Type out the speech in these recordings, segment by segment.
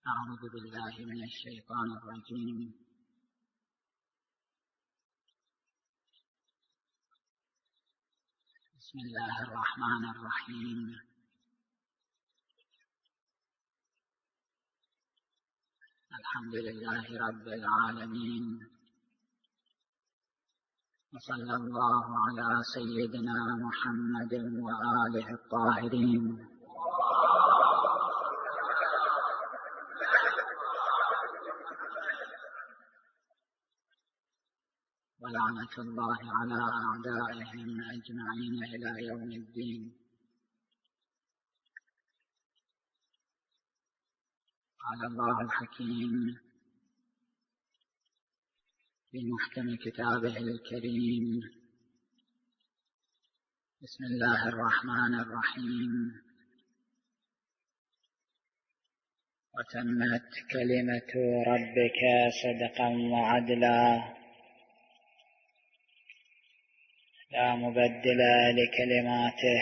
أعوذ بالله من الشيطان الرجيم. بسم الله الرحمن الرحيم. الحمد لله رب العالمين، وصلى الله على سيدنا محمد وآله الطاهرين. ولعنة الله على أعدائهم أجمعين إلى يوم الدين. قال الله الحكيم في محكم كتابه الكريم: بسم الله الرحمن الرحيم. وتمت كلمة ربك صدقا وعدلا لا مبدل لكلماته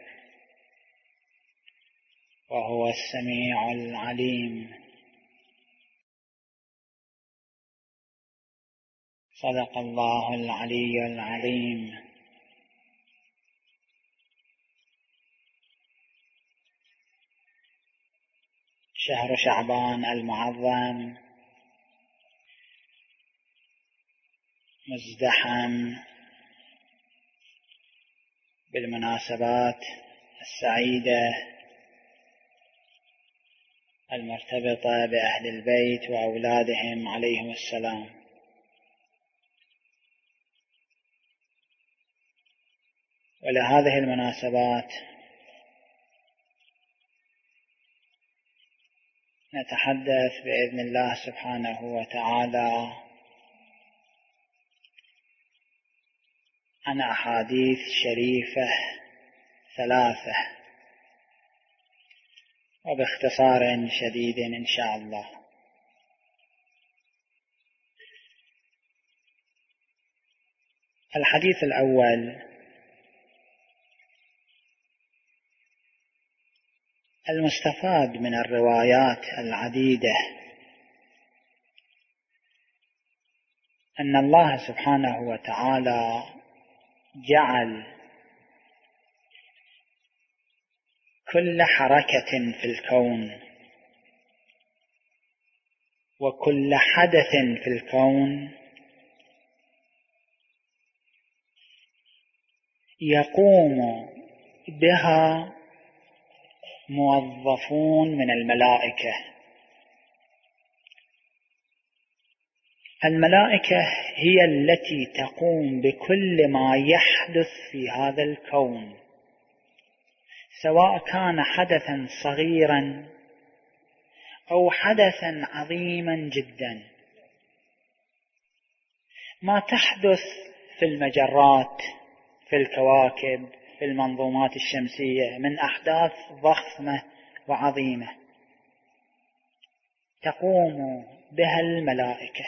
وهو السميع العليم. صدق الله العلي العظيم. شهر شعبان المعظم مزدحم بالمناسبات السعيدة المرتبطة بأهل البيت وأولادهم عليهم السلام. ولهذه المناسبات نتحدث بإذن الله سبحانه وتعالى عن أحاديث شريفة ثلاثة، وباختصار شديد إن شاء الله. الحديث الأول: المستفاد من الروايات العديدة أن الله سبحانه وتعالى جعل كل حركة في الكون وكل حدث في الكون يقوم بها موظفون من الملائكة. الملائكة هي التي تقوم بكل ما يحدث في هذا الكون، سواء كان حدثا صغيرا أو حدثا عظيما جدا. ما تحدث في المجرات، في الكواكب، في المنظومات الشمسية من أحداث ضخمة وعظيمة تقوم بها الملائكة،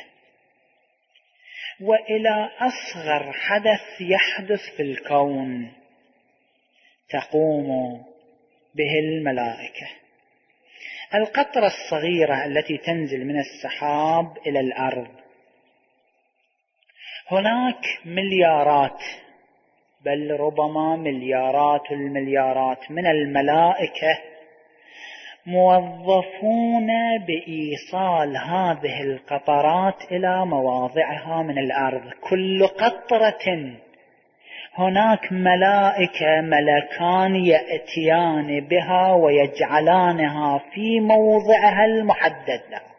وإلى أصغر حدث يحدث في الكون تقوم به الملائكة. القطرة الصغيرة التي تنزل من السحاب إلى الأرض، هناك مليارات بل ربما مليارات المليارات من الملائكة موظفون بإيصال هذه القطرات إلى مواضعها من الأرض. كل قطرة هناك ملائكة ملكان يأتيان بها ويجعلانها في موضعها المحدد لها.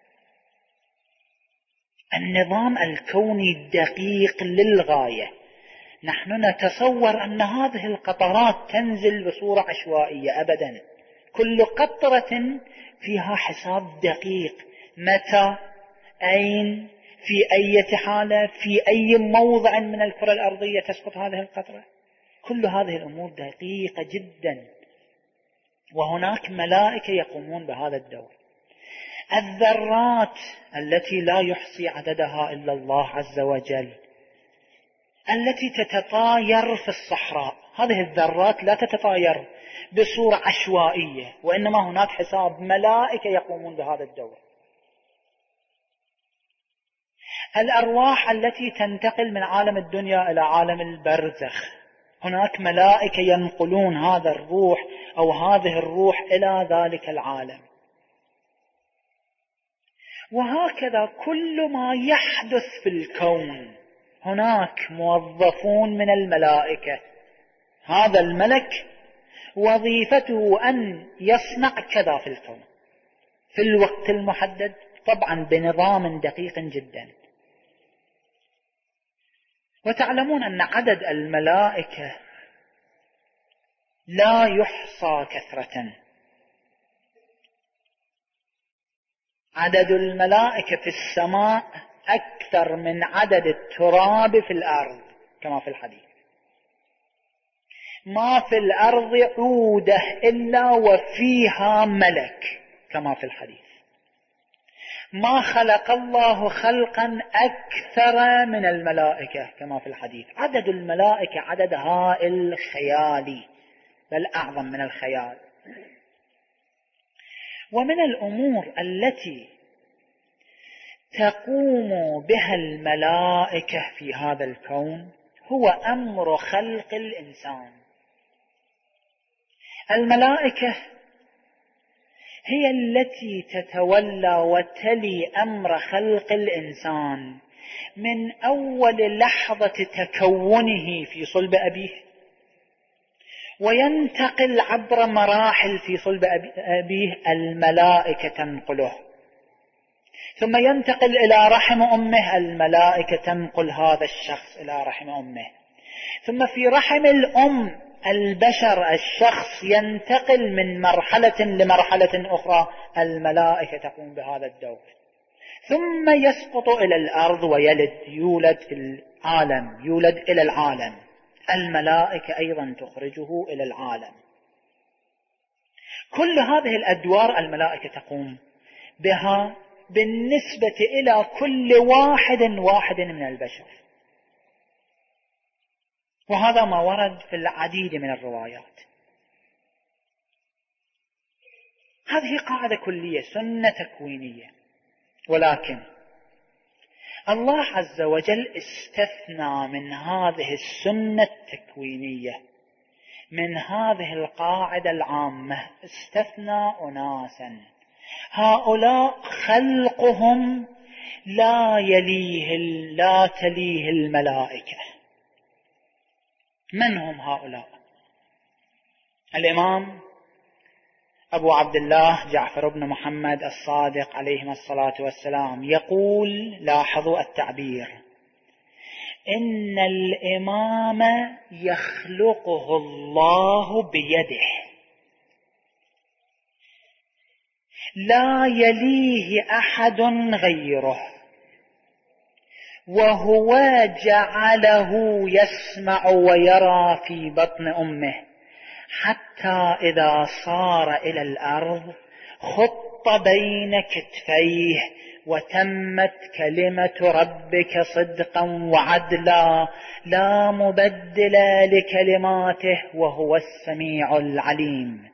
النظام الكوني دقيق للغاية. نحن نتصور أن هذه القطرات تنزل بصورة عشوائية، أبدا. كل قطرة فيها حساب دقيق، متى، أين، في أي حالة، في أي موضع من الكرة الأرضية تسقط هذه القطرة. كل هذه الأمور دقيقة جدا، وهناك ملائكة يقومون بهذا الدور. الذرات التي لا يحصي عددها إلا الله عز وجل، التي تتطاير في الصحراء، هذه الذرات لا تتطاير بصورة عشوائية، وإنما هناك حساب ملائكة يقومون بهذا الدور. الأرواح التي تنتقل من عالم الدنيا إلى عالم البرزخ، هناك ملائكة ينقلون هذا الروح أو هذه الروح إلى ذلك العالم. وهكذا كل ما يحدث في الكون هناك موظفون من الملائكة. هذا الملك وظيفته أن يصنع كذا في الكون في الوقت المحدد، طبعا بنظام دقيق جدا. وتعلمون أن عدد الملائكة لا يحصى كثرة. عدد الملائكة في السماء أكثر من عدد التراب في الأرض كما في الحديث. ما في الأرض عودة إلا وفيها ملك كما في الحديث. ما خلق الله خلقا أكثر من الملائكة كما في الحديث. عدد الملائكة عدد هائل خيالي، بل أعظم من الخيال. ومن الأمور التي تقوم بها الملائكة في هذا الكون هو أمر خلق الإنسان. الملائكة هي التي تتولى وتلي أمر خلق الإنسان من أول لحظة تكونه في صلب أبيه، وينتقل عبر مراحل في صلب أبيه الملائكة تنقله، ثم ينتقل إلى رحم أمه، الملائكة تنقل هذا الشخص إلى رحم أمه، ثم في رحم الأم البشر الشخص ينتقل من مرحلة لمرحلة أخرى، الملائكة تقوم بهذا الدور، ثم يسقط إلى الأرض ويلد، يولد في العالم، يولد إلى العالم، الملائكة أيضا تخرجه إلى العالم. كل هذه الأدوار الملائكة تقوم بها بالنسبة إلى كل واحد من البشر. وهذا ما ورد في العديد من الروايات. هذه قاعدة كلية، سنة تكوينية. ولكن الله عز وجل استثنى من هذه السنة التكوينية، من هذه القاعدة العامة، استثنى أناسا هؤلاء خلقهم لا تليه الملائكة. من هم هؤلاء؟ الإمام أبو عبد الله جعفر بن محمد الصادق عليهما الصلاة والسلام يقول، لاحظوا التعبير، إن الإمام يخلقه الله بيده لا يليه أحد غيره، وهو جعله يسمع ويرى في بطن أمه، حتى إذا صار إلى الأرض خط بين كتفيه، وتمت كلمة ربك صدقا وعدلا لا مبدل لكلماته وهو السميع العليم.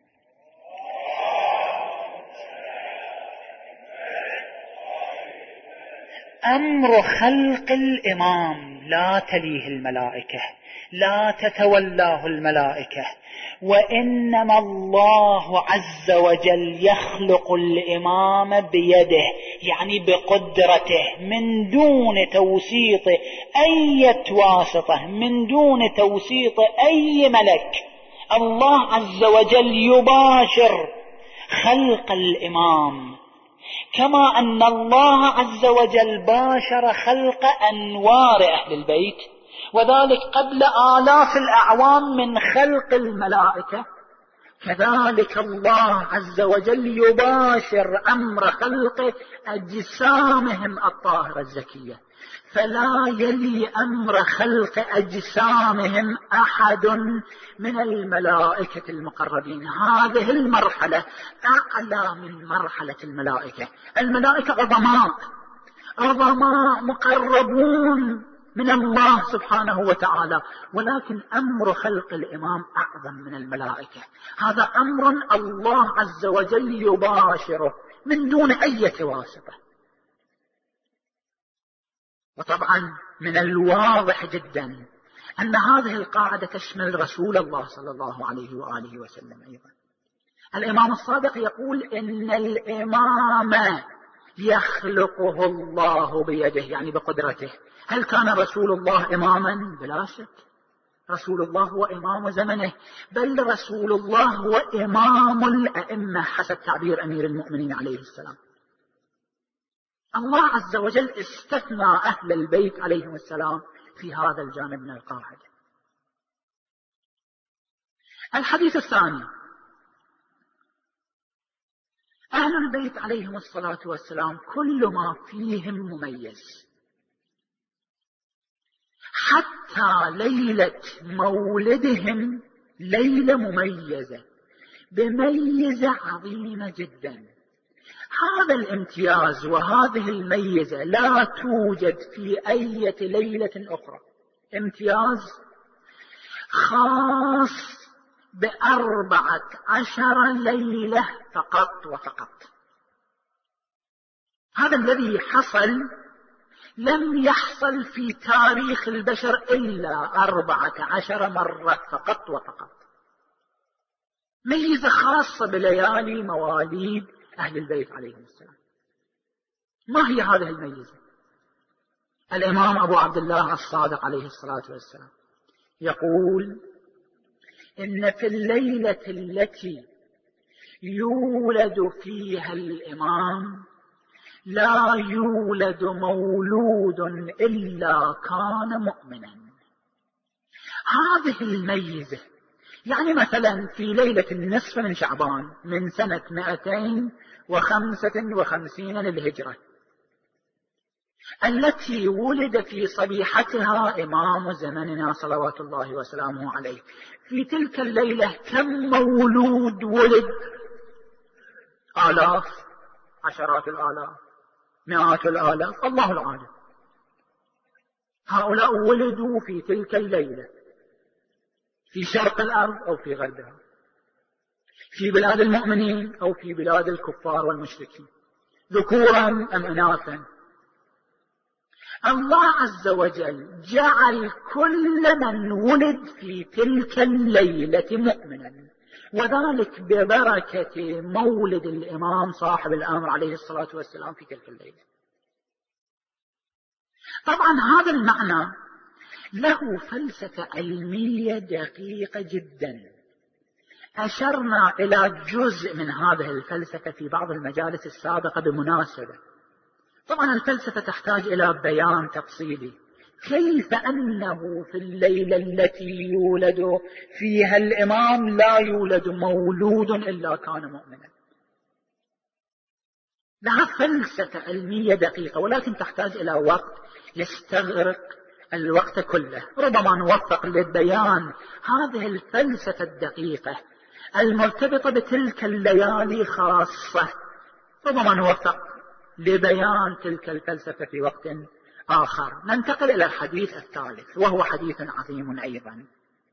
أمر خلق الإمام لا تليه الملائكة، لا تتولاه الملائكة، وإنما الله عز وجل يخلق الإمام بيده، يعني بقدرته، من دون توسيط أي واسطة، من دون توسيط أي ملك. الله عز وجل يباشر خلق الإمام، كما أن الله عز وجل باشر خلق أنوار أهل البيت، وذلك قبل آلاف الأعوام من خلق الملائكة. كذلك الله عز وجل يباشر أمر خلق أجسامهم الطاهرة الزكية، فلا يلي أمر خلق أجسامهم أحد من الملائكة المقربين. هذه المرحلة أعلى من مرحلة الملائكة. الملائكة عظماء مقربون من الله سبحانه وتعالى، ولكن أمر خلق الإمام أعظم من الملائكة. هذا أمر الله عز وجل يباشره من دون أي واسطة. وطبعا من الواضح جدا أن هذه القاعدة تشمل رسول الله صلى الله عليه وآله وسلم أيضا. الإمام الصادق يقول إن الإمام يخلقه الله بيده، يعني بقدرته. هل كان رسول الله إماما؟ بلا شك، رسول الله هو إمام زمنه، بل رسول الله هو إمام الأئمة حسب تعبير أمير المؤمنين عليه السلام. الله عز وجل استثنى أهل البيت عليهم السلام في هذا الجانب من القاعدة. الحديث الثاني: أهل البيت عليهم الصلاة والسلام كل ما فيهم مميز، حتى ليلة مولدهم ليلة مميزة بميزة عظيمة جدا. هذا الامتياز وهذه الميزة لا توجد في أي ليلة أخرى. امتياز خاص ب14 ليلة فقط وفقط. هذا الذي حصل لم يحصل في تاريخ البشر إلا 14 مرة فقط وفقط. ميزة خاصة بليالي مواليد أهل البيت عليهم السلام. ما هي هذه الميزة؟ الإمام أبو عبد الله الصادق عليه الصلاة والسلام يقول إن في الليلة التي يولد فيها الإمام لا يولد مولود إلا كان مؤمنا. هذه الميزة يعني مثلا في ليلة النصف من شعبان من سنة 255 للهجرة، التي ولد في صبيحتها إمام زمننا صلوات الله وسلامه عليه، في تلك الليلة كم مولود ولد؟ آلاف، عشرات الآلاف، مئات الآلاف، الله العالم. هؤلاء ولدوا في تلك الليلة في شرق الأرض أو في غربها، في بلاد المؤمنين أو في بلاد الكفار والمشركين، ذكورا أم إناثا. الله عز وجل جعل كل من ولد في تلك الليلة مؤمنا، وذلك ببركة مولد الإمام صاحب الأمر عليه الصلاة والسلام في تلك الليلة. طبعا هذا المعنى له فلسفة علمية دقيقة جدا، أشرنا إلى جزء من هذه الفلسفة في بعض المجالس السابقة بمناسبة. طبعا الفلسفة تحتاج إلى بيان تفصيلي، كيف أنه في الليلة التي يولد فيها الإمام لا يولد مولود إلا كان مؤمنا. لها فلسفة علمية دقيقة، ولكن تحتاج إلى وقت يستغرق الوقت كله. ربما نوفق لبيان هذه الفلسفة الدقيقة المرتبطة بتلك الليالي خاصة، ربما نوفق لبيان تلك الفلسفة في وقت آخر. ننتقل إلى الحديث الثالث، وهو حديث عظيم أيضا.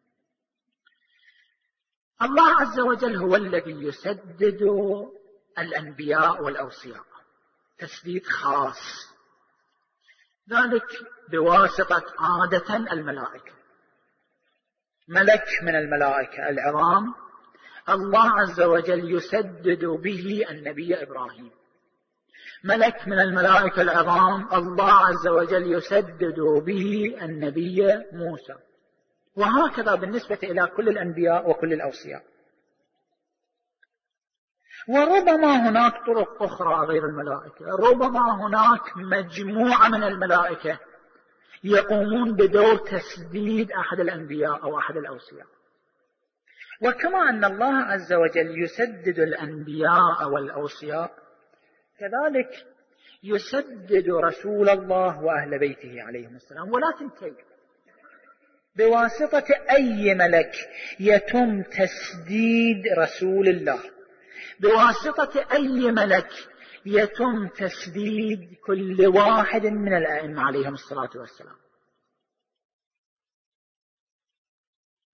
الله عز وجل هو الذي يسدد الأنبياء والأوصياء تسديد خاص، ذلك بواسطة عادة الملائكة. ملك من الملائكة العظام الله عز وجل يسدد به النبي إبراهيم، ملك من الملائكة العظام الله عز وجل يسدد به النبي موسى، وهكذا بالنسبة إلى كل الأنبياء وكل الأوصياء. وربما هناك طرق أخرى غير الملائكة، ربما هناك مجموعة من الملائكة يقومون بدور تسديد أحد الأنبياء أو أحد الأوصياء. وكما أن الله عز وجل يسدد الأنبياء والأوصياء، كذلك يسدد رسول الله وأهل بيته عليهم السلام. ولكن كيف؟ بواسطة أي ملك يتم تسديد رسول الله، بواسطة أي ملك يتم تسديد كل واحد من الأئمة عليهم الصلاة والسلام.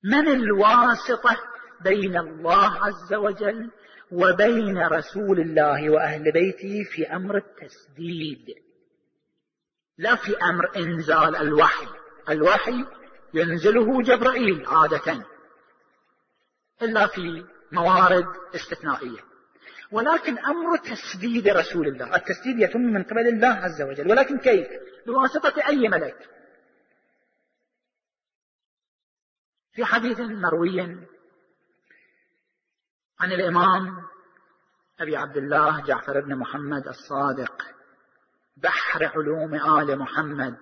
من الواسطة بين الله عز وجل وبين رسول الله وأهل بيته في أمر التسديد، لا في أمر إنزال الوحي. الوحي ينزله جبرائيل عادة إلا في موارد استثنائية، ولكن أمر تسديد رسول الله، التسديد يتم من قبل الله عز وجل، ولكن كيف؟ بواسطة أي ملك. في حديث مروي عن الإمام أبي عبد الله جعفر بن محمد الصادق بحر علوم آل محمد،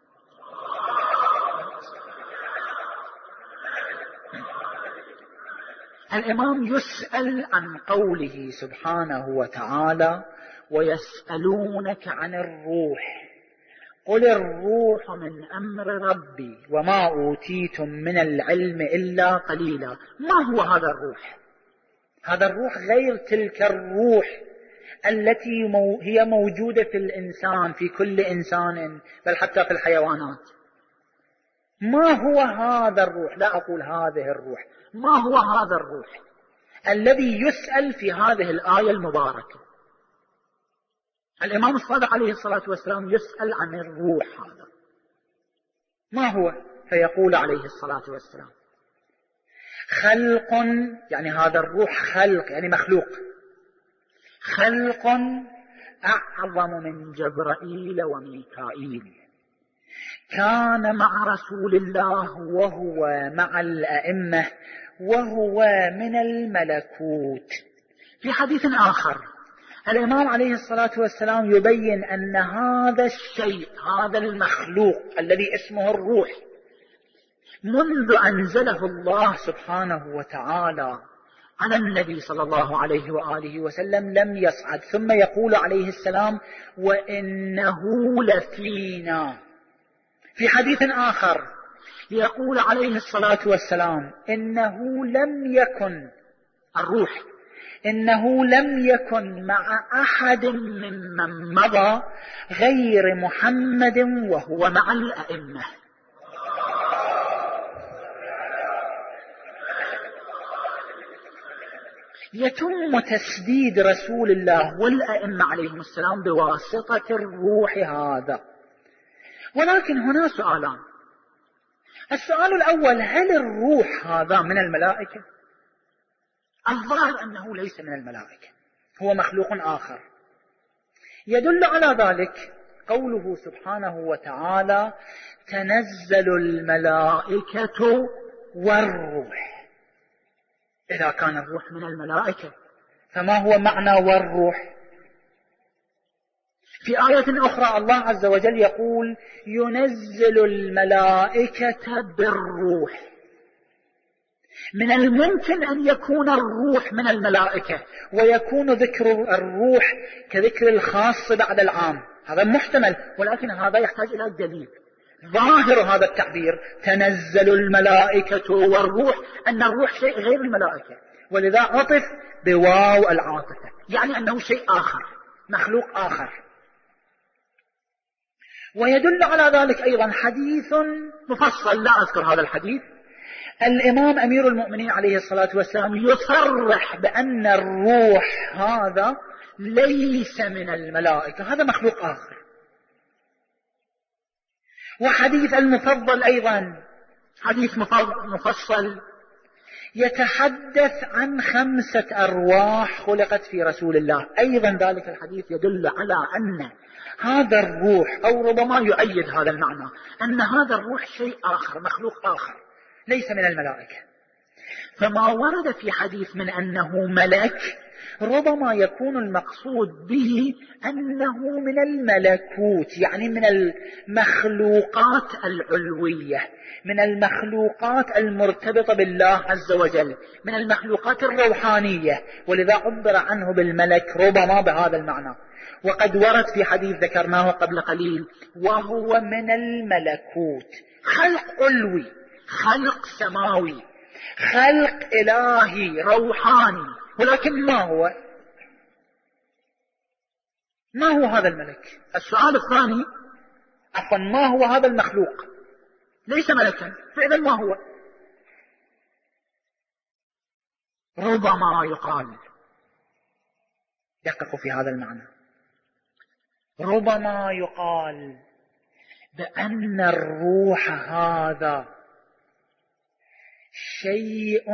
الإمام يسأل عن قوله سبحانه وتعالى: ويسألونك عن الروح قل الروح من أمر ربي وما أوتيتم من العلم إلا قليلا. ما هو هذا الروح؟ هذا الروح غير تلك الروح التي هي موجودة في الإنسان، في كل إنسان، بل حتى في الحيوانات. ما هو هذا الروح؟ لا أقول هذه الروح، ما هو هذا الروح الذي يسأل في هذه الآية المباركة؟ الإمام الصادق عليه الصلاة والسلام يسأل عن الروح هذا ما هو، فيقول عليه الصلاة والسلام: خلق، يعني هذا الروح خلق يعني مخلوق، خلق أعظم من جبرائيل وميكائيل، كان مع رسول الله وهو مع الأئمة وهو من الملكوت. في حديث آخر الإمام عليه الصلاة والسلام يبين أن هذا الشيء، هذا المخلوق الذي اسمه الروح، منذ أنزله الله سبحانه وتعالى على النبي صلى الله عليه وآله وسلم لم يصعد، ثم يقول عليه السلام: وإنه لفينا. في حديث آخر يقول عليه الصلاة والسلام: إنه لم يكن الروح، إنه لم يكن مع أحد ممن مضى غير محمد وهو مع الأئمة. يتم تسديد رسول الله والأئمة عليهم السلام بواسطة الروح هذا. ولكن هنا سؤالان: السؤال الأول: هل الروح هذا من الملائكة؟ الظاهر أنه ليس من الملائكة، هو مخلوق آخر. يدل على ذلك قوله سبحانه وتعالى: تنزل الملائكة والروح. إذا كان الروح من الملائكة فما هو معنى والروح؟ في آية أخرى الله عز وجل يقول: ينزل الملائكة بالروح. من الممكن أن يكون الروح من الملائكة ويكون ذكر الروح كذكر الخاص بعد العام، هذا محتمل، ولكن هذا يحتاج إلى دليل. ظاهر هذا التعبير تنزل الملائكة والروح أن الروح شيء غير الملائكة، ولذا عطف بواو العاطفة، يعني أنه شيء آخر، مخلوق آخر. ويدل على ذلك أيضا حديث مفصل، لا أذكر هذا الحديث، الإمام أمير المؤمنين عليه الصلاة والسلام يصرح بأن الروح هذا ليس من الملائكة، هذا مخلوق آخر. وحديث المفضل أيضا حديث مفصل يتحدث عن 5 أرواح خلقت في رسول الله، أيضا ذلك الحديث يدل على أن هذا الروح، أو ربما يؤيد هذا المعنى، أن هذا الروح شيء آخر، مخلوق آخر ليس من الملائكة. فما ورد في حديث من أنه ملك ربما يكون المقصود به أنه من الملكوت، يعني من المخلوقات العلوية، من المخلوقات المرتبطة بالله عز وجل، من المخلوقات الروحانية، ولذا عبر عنه بالملك ربما بهذا المعنى. وقد ورد في حديث ذكرناه قبل قليل: وهو من الملكوت، خلق علوي، خلق سماوي، خلق إلهي روحاني. ولكن ما هو هذا الملك؟ السؤال الثاني عفوا، ما هو هذا المخلوق؟ ليس ملكا، فإذا ما هو؟ ربما يقال، دققوا في هذا المعنى، ربما يقال بأن الروح هذا شيء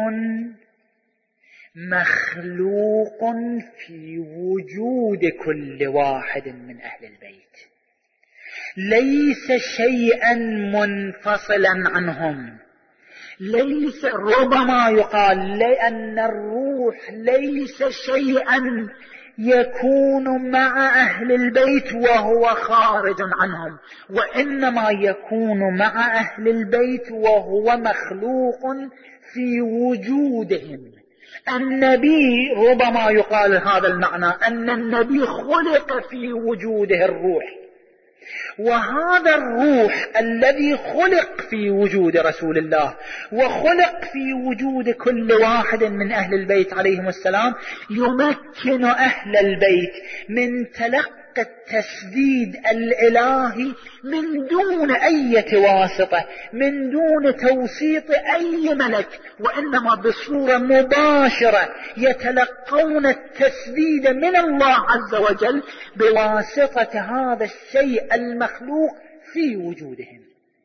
مخلوق في وجود كل واحد من أهل البيت، ليس شيئا منفصلا عنهم. ليس، ربما يقال لأن الروح ليس شيئا يكون مع أهل البيت وهو خارج عنهم، وإنما يكون مع أهل البيت وهو مخلوق في وجودهم. النبي ربما يقال هذا المعنى، أن النبي خلق في وجوده الروح، وهذا الروح الذي خلق في وجود رسول الله وخلق في وجود كل واحد من أهل البيت عليهم السلام يمكن أهل البيت من تلقي التسديد الإلهي من دون أي واسطة، من دون توسيط أي ملك، وإنما بصورة مباشرة يتلقون التسديد من الله عز وجل بواسطة هذا الشيء المخلوق في وجودهم.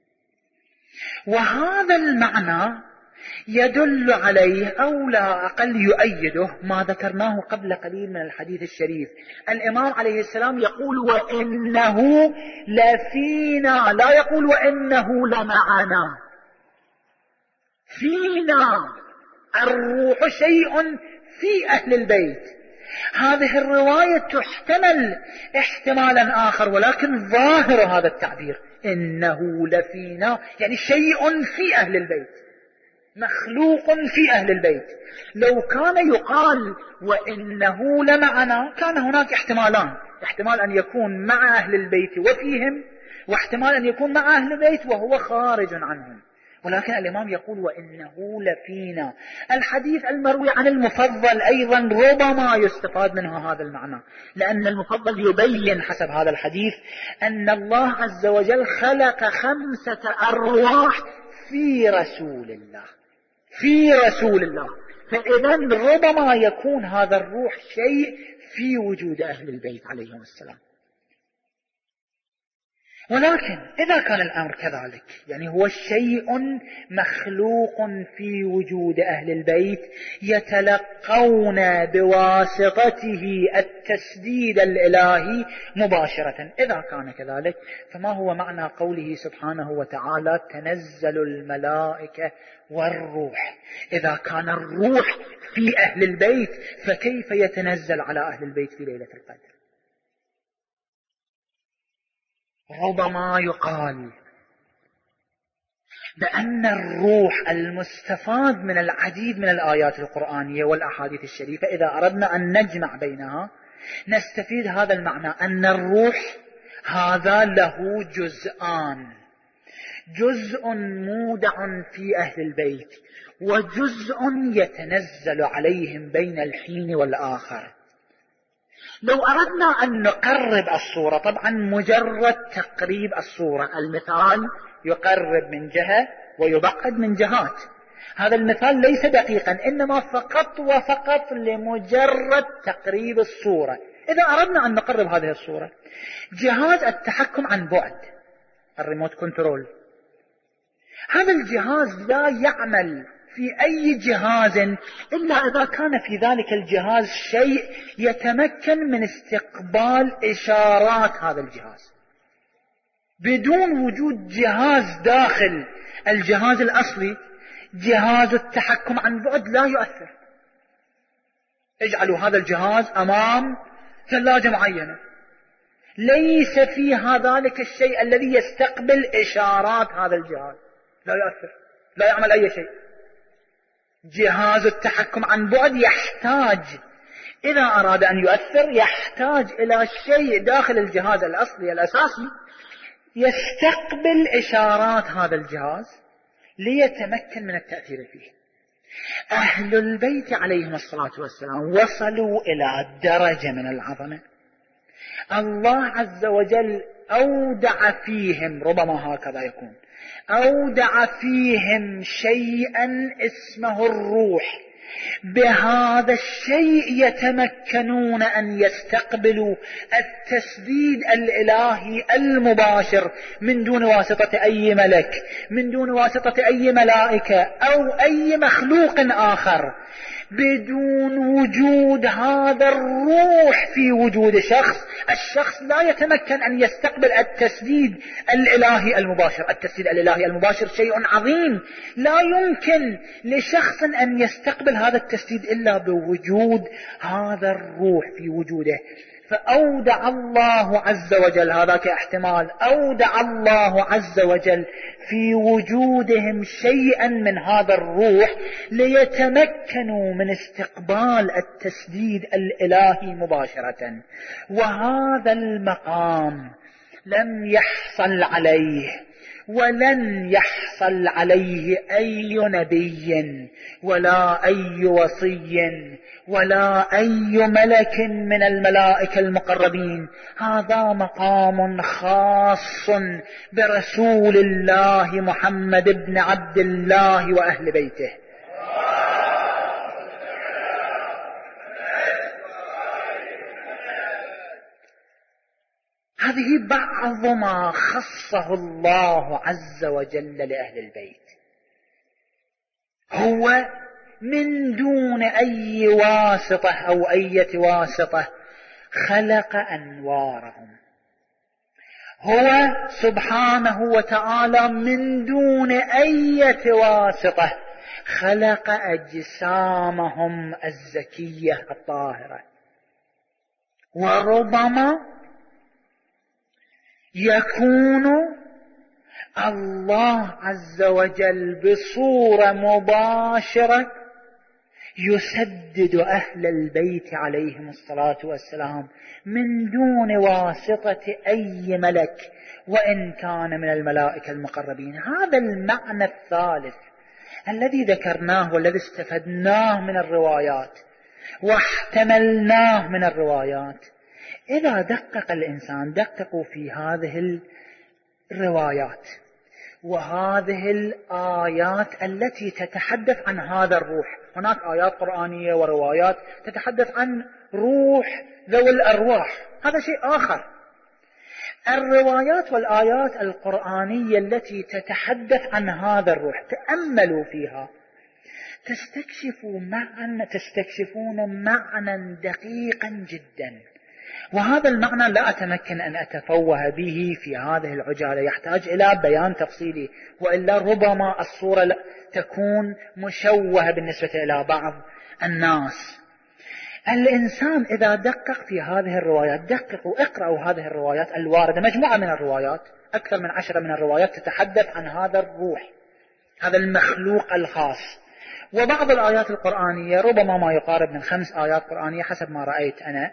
وهذا المعنى يدل عليه أو لا أقل يؤيده ما ذكرناه قبل قليل من الحديث الشريف. الإمام عليه السلام يقول وإنه لفينا، لا يقول وإنه لمعنا. فينا، الروح شيء في أهل البيت. هذه الرواية تحتمل احتمالا آخر، ولكن ظاهر هذا التعبير إنه لفينا يعني شيء في أهل البيت، مخلوق في أهل البيت. لو كان يقال وإنه لمعنا كان هناك احتمالان، احتمال أن يكون مع أهل البيت وفيهم، واحتمال أن يكون مع أهل البيت وهو خارج عنهم. ولكن الإمام يقول وإنه لفينا. الحديث المروي عن المفضل أيضا ربما يستفاد منه هذا المعنى، لأن المفضل يبين حسب هذا الحديث أن الله عز وجل خلق 5 أرواح في رسول الله، في رسول الله. فإذا ربما يكون هذا الروح شيء في وجود أهل البيت عليهم السلام. ولكن إذا كان الأمر كذلك، يعني هو شيء مخلوق في وجود أهل البيت يتلقون بواسطته التسديد الإلهي مباشرة، إذا كان كذلك فما هو معنى قوله سبحانه وتعالى تنزل الملائكة والروح؟ إذا كان الروح في أهل البيت فكيف يتنزل على أهل البيت في ليلة القدر؟ ربما يقال بأن الروح المستفاد من العديد من الآيات القرآنية والأحاديث الشريفة إذا أردنا أن نجمع بينها نستفيد هذا المعنى، أن الروح هذا له جزءان، جزء مودع في أهل البيت وجزء يتنزل عليهم بين الحين والآخر. لو أردنا أن نقرب الصورة، طبعا مجرد تقريب الصورة، المثال يقرب من جهة ويبعد من جهات، هذا المثال ليس دقيقا، إنما فقط وفقط لمجرد تقريب الصورة. إذا أردنا أن نقرب هذه الصورة، جهاز التحكم عن بعد، الريموت كنترول، هذا الجهاز لا يعمل في أي جهاز إلا إذا كان في ذلك الجهاز شيء يتمكن من استقبال إشارات هذا الجهاز. بدون وجود جهاز داخل الجهاز الأصلي، جهاز التحكم عن بعد لا يؤثر. اجعلوا هذا الجهاز أمام ثلاجة معينة، ليس فيها ذلك الشيء الذي يستقبل إشارات هذا الجهاز، لا يؤثر، لا يعمل أي شيء. جهاز التحكم عن بعد يحتاج، إذا أراد أن يؤثر يحتاج إلى شيء داخل الجهاز الأصلي الأساسي يستقبل إشارات هذا الجهاز ليتمكن من التأثير فيه. أهل البيت عليهم الصلاة والسلام وصلوا إلى درجة من العظمة، الله عز وجل أودع فيهم، ربما هكذا يكون، أودع فيهم شيئا اسمه الروح، بهذا الشيء يتمكنون أن يستقبلوا التسديد الإلهي المباشر من دون واسطة أي ملك، من دون واسطة أي ملائكة أو أي مخلوق آخر، بدون وجود هذا الروح في وجود شخص. الشخص لا يتمكن أن يستقبل التسديد الإلهي المباشر. التسديد الإلهي المباشر شيء عظيم، لا يمكن لشخص أن يستقبل هذا التسديد إلا بوجود هذا الروح في وجوده. فأودع الله عز وجل، هذا كاحتمال، أودع الله عز وجل في وجودهم شيئا من هذا الروح ليتمكنوا من استقبال التسديد الإلهي مباشرة. وهذا المقام لم يحصل عليه ولن يحصل عليه أي نبي ولا أي وصي ولا أي ملك من الملائكة المقربين. هذا مقام خاص برسول الله محمد بن عبد الله وأهل بيته. هذه بعض ما خصه الله عز وجل لأهل البيت. هو من دون أي واسطة أو أي واسطة خلق أنوارهم. هو سبحانه وتعالى من دون أي واسطة خلق أجسامهم الزكية الطاهرة. وربما يكون الله عز وجل بصورة مباشرة يسدد أهل البيت عليهم الصلاة والسلام من دون واسطة أي ملك وإن كان من الملائكة المقربين. هذا المعنى الثالث الذي ذكرناه والذي استفدناه من الروايات واحتملناه من الروايات. إذا دقق الإنسان، دققوا في هذه الروايات وهذه الآيات التي تتحدث عن هذا الروح. هناك آيات قرآنية وروايات تتحدث عن روح ذوي الأرواح، هذا شيء آخر. الروايات والآيات القرآنية التي تتحدث عن هذا الروح تأملوا فيها تستكشفون معنى دقيقا جدا. وهذا المعنى لا أتمكن أن أتفوه به في هذه العجالة، يحتاج إلى بيان تفصيلي، وإلا ربما الصورة تكون مشوهة بالنسبة إلى بعض الناس. الإنسان إذا دقق في هذه الروايات، دققوا اقرأوا هذه الروايات الواردة، مجموعة من الروايات، أكثر من 10 من الروايات تتحدث عن هذا الروح، هذا المخلوق الخاص. وبعض الآيات القرآنية ربما ما يقارب من 5 آيات قرآنية حسب ما رأيت أنا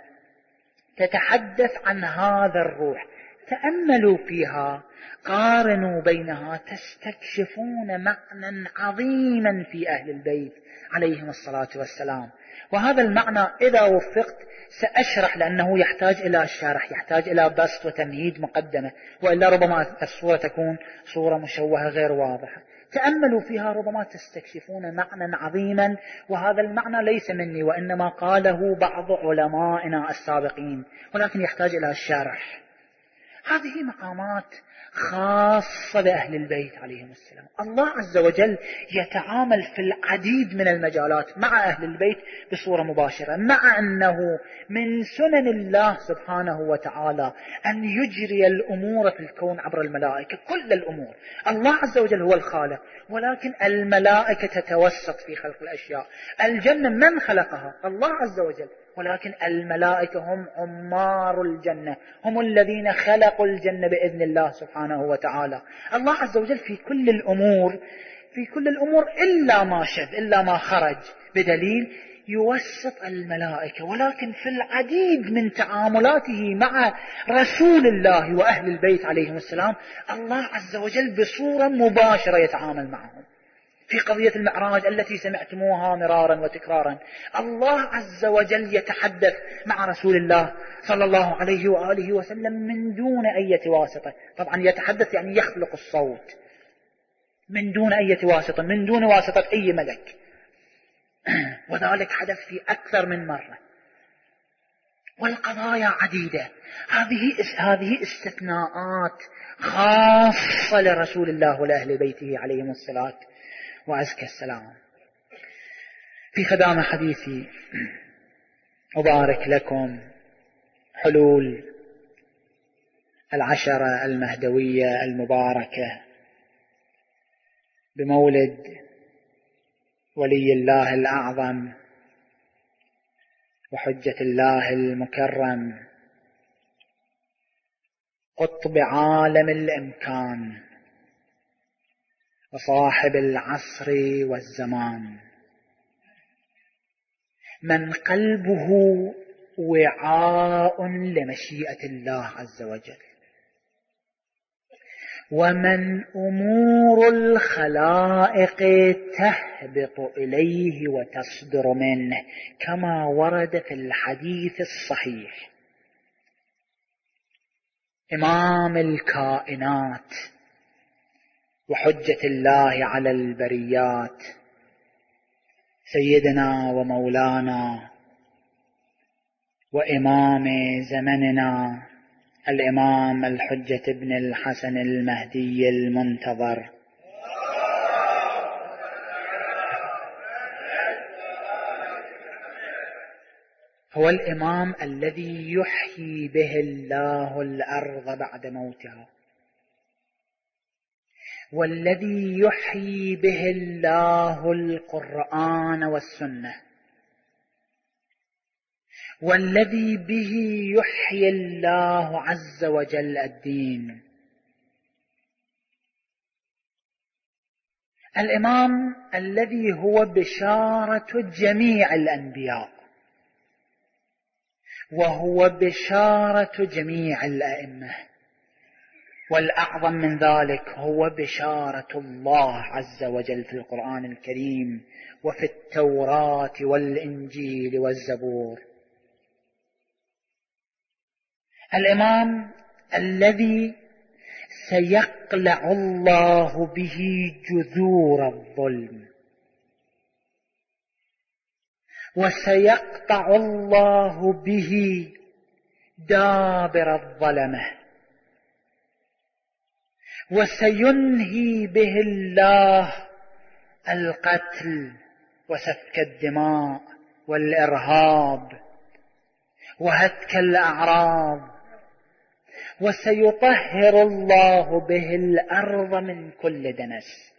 تتحدث عن هذا الروح. تأملوا فيها، قارنوا بينها، تستكشفون معنى عظيما في أهل البيت عليهم الصلاة والسلام. وهذا المعنى إذا وفقت سأشرح، لأنه يحتاج إلى شرح، يحتاج إلى بسط وتمهيد مقدمة، وإلا ربما الصورة تكون صورة مشوهة غير واضحة. تأملوا فيها ربما تستكشفون معنى عظيما، وهذا المعنى ليس مني وإنما قاله بعض علمائنا السابقين، ولكن يحتاج إلى الشرح. هذه مقامات خاصة بأهل البيت عليهم السلام. الله عز وجل يتعامل في العديد من المجالات مع أهل البيت بصورة مباشرة، مع أنه من سنن الله سبحانه وتعالى أن يجري الأمور في الكون عبر الملائكة، كل الأمور. الله عز وجل هو الخالق، ولكن الملائكة تتوسط في خلق الأشياء. الجنة من خلقها؟ الله عز وجل، ولكن الملائكة هم عمار الجنة، هم الذين خلقوا الجنة بإذن الله سبحانه وتعالى. الله عز وجل في كل الأمور إلا ما شذ، إلا ما خرج بدليل يوسط الملائكة. ولكن في العديد من تعاملاته مع رسول الله وأهل البيت عليهم السلام الله عز وجل بصورة مباشرة يتعامل معهم. في قضية المعراج التي سمعتموها مرارا وتكرارا، الله عز وجل يتحدث مع رسول الله صلى الله عليه وآله وسلم من دون أي واسطة. طبعا يتحدث يعني يخلق الصوت من دون أي واسطة، من دون واسطة أي ملك. وذلك حدث في أكثر من مرة، والقضايا عديدة. هذه استثناءات خاصة لرسول الله ولأهل بيته عليهم الصلاة وأزكى السلام. في ختام حديثي أبارك لكم حلول العشرة المهدوية المباركة بمولد ولي الله الأعظم وحجة الله المكرم قطب عالم الإمكان وصاحب العصر والزمان، من قلبه وعاء لمشيئة الله عز وجل، ومن أمور الخلائق تهبط إليه وتصدر منه كما ورد في الحديث الصحيح. إمام الكائنات وحجة الله على البريات، سيدنا ومولانا وإمام زمننا الإمام الحجة ابن الحسن المهدي المنتظر، هو الإمام الذي يحيي به الله الأرض بعد موتها، والذي يحيي به الله القرآن والسنة، والذي به يحيي الله عز وجل الدين. الإمام الذي هو بشارة جميع الأنبياء، وهو بشارة جميع الأئمة، والأعظم من ذلك هو بشارة الله عز وجل في القرآن الكريم وفي التوراة والإنجيل والزبور. الإمام الذي سيقلع الله به جذور الظلم، وسيقطع الله به دابر الظلمة، وسينهي به الله القتل وسفك الدماء والإرهاب وهتك الأعراض، وسيطهر الله به الأرض من كل دنس.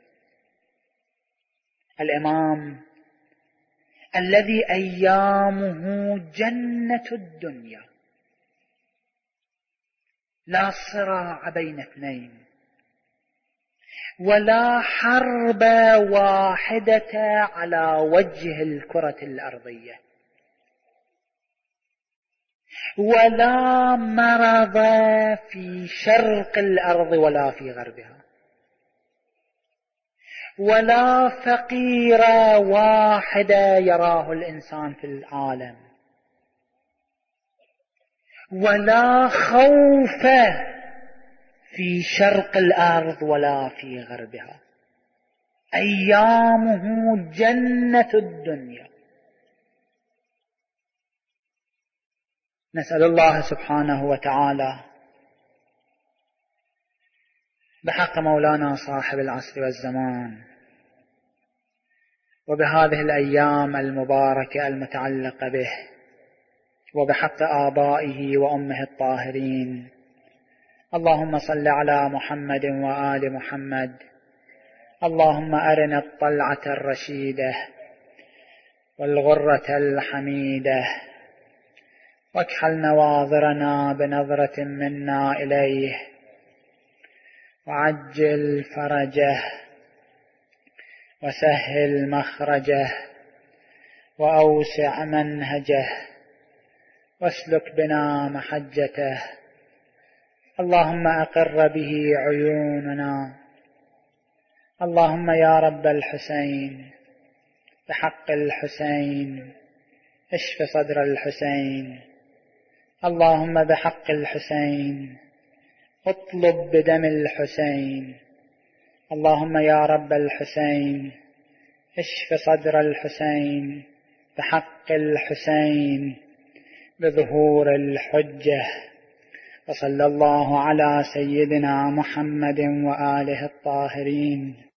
الإمام الذي أيامه جنة الدنيا، لا صراع بين اثنين، ولا حرب واحدة على وجه الكرة الأرضية، ولا مرض في شرق الأرض ولا في غربها، ولا فقير واحد يراه الإنسان في العالم، ولا خوف في شرق الأرض ولا في غربها. أيامه جنة الدنيا. نسأل الله سبحانه وتعالى بحق مولانا صاحب العصر والزمان، وبهذه الأيام المباركة المتعلقة به، وبحق آبائه وأمه الطاهرين، اللهم صل على محمد وآل محمد. اللهم أرنا الطلعة الرشيدة والغرة الحميدة، واكحل نواظرنا بنظرة منا إليه، وعجل فرجه، وسهل مخرجه، وأوسع منهجه، واسلك بنا محجته. اللهم أقر به عيوننا. اللهم يا رب الحسين، بحق الحسين اشف صدر الحسين. اللهم بحق الحسين اطلب بدم الحسين. اللهم يا رب الحسين اشف صدر الحسين بحق الحسين بظهور الحجة. وصلى الله على سيدنا محمد وآله الطاهرين.